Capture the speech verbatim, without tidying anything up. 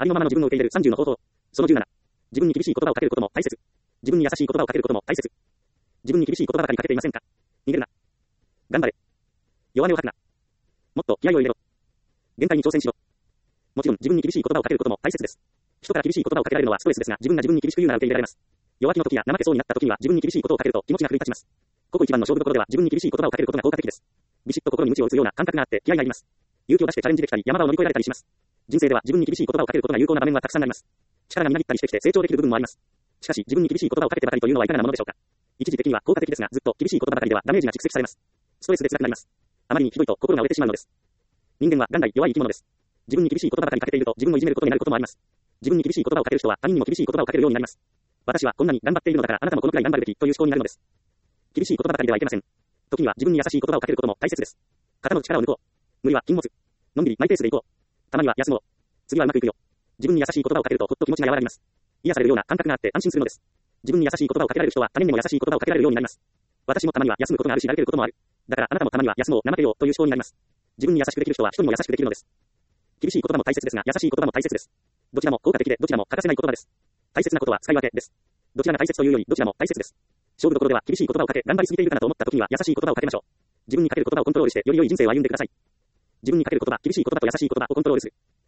ありのままの自分を受け入れるさんじゅうの方法。そのじゅうなな。自分に厳しい言葉をかけることも大切。自分に優しい言葉をかけることも大切。自分に厳しい言葉ばかりかけていませんか？逃げるな。頑張れ。弱音を吐くな。もっと気合を入れろ。限界に挑戦しろ。もちろん自分に厳しい言葉をかけることも大切です。人から厳しい言葉をかけられるのはストレスですが、自分が自分に厳しく言うなら受け入れられます。弱気の時や怠けそうになった時には自分に厳しいことをかけると気持ちが奮い立ちます。ここ一番の勝負どころでは自分に厳しい言葉をかけることが効果的です。ビシッと心に鞭を打つような感覚があって気合がいります。勇気を出してチャレンジできたり山場を乗り越えられたりします。人生では自分に厳しい言葉をかけることが有効な場面はたくさんあります。力がみなぎったりしてきて成長できる部分もあります。しかし自分に厳しい言葉をかけてばかりというのはいかがなものでしょうか。一時的には効果的ですが、ずっと厳しい言葉ばかりではダメージが蓄積されます。ストレスで辛くなります。あまりにひどいと心が折れてしまうのです。人間は元来弱い生き物です。自分に厳しい言葉ばかりかけていると自分をいじめることになることもあります。自分に厳しい言葉をかける人は他人にも厳しい言葉をかけるようになります。私はこんなに頑張っているのだからあなたもこのくらい頑張るべきという思考になるのです。厳しい言葉ばかりではいけません。時には自分に優しい言葉をかけることも大切です。肩の力を抜こう。無理は禁物。のんびりマイペースでいこう。たまには休もう。次はうまくいくよ。自分に優しい言葉をかけるとほっと気持ちが和らぎます。癒されるような感覚があって安心するのです。自分に優しい言葉をかけられる人は他人にも優しい言葉をかけられるようになります。私もたまには休むことがあるし慣れていることもある。だからあなたもたまには休もう、怠けようという思考になります。自分に優しくできる人は人にも優しくできるのです。厳しい言葉も大切ですが優しい言葉も大切です。どちらも効果的でどちらも欠かせない言葉です。大切なことは使い分けです。どちらが大切というよりどちらも大切です。勝負どころでは厳しい言葉をかけ頑張りすぎているかなと思った時には優しい言葉をかけましょう。自分にかける言葉をコントロールしてより良い人生を歩んでください。自分にかける言葉、厳しい言葉と優しい言葉をコントロールする。